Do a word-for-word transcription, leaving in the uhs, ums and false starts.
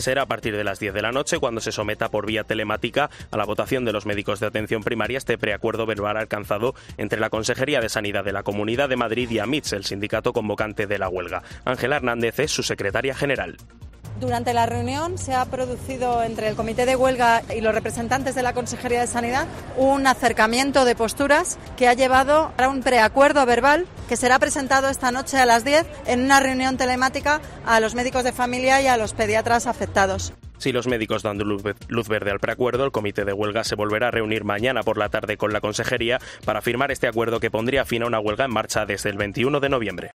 Será a partir de las diez de la noche cuando se someta por vía telemática a la votación de los médicos de atención primaria este preacuerdo verbal alcanzado entre la Consejería de Sanidad de la Comunidad de Madrid y AMITS, el sindicato convocante de la huelga. Ángela Hernández es su secretaria general. Durante la reunión se ha producido entre el Comité de Huelga y los representantes de la Consejería de Sanidad un acercamiento de posturas que ha llevado a un preacuerdo verbal que será presentado esta noche a las diez en una reunión telemática a los médicos de familia y a los pediatras afectados. Si los médicos dan luz verde al preacuerdo, el Comité de Huelga se volverá a reunir mañana por la tarde con la Consejería para firmar este acuerdo que pondría fin a una huelga en marcha desde el veintiuno de noviembre.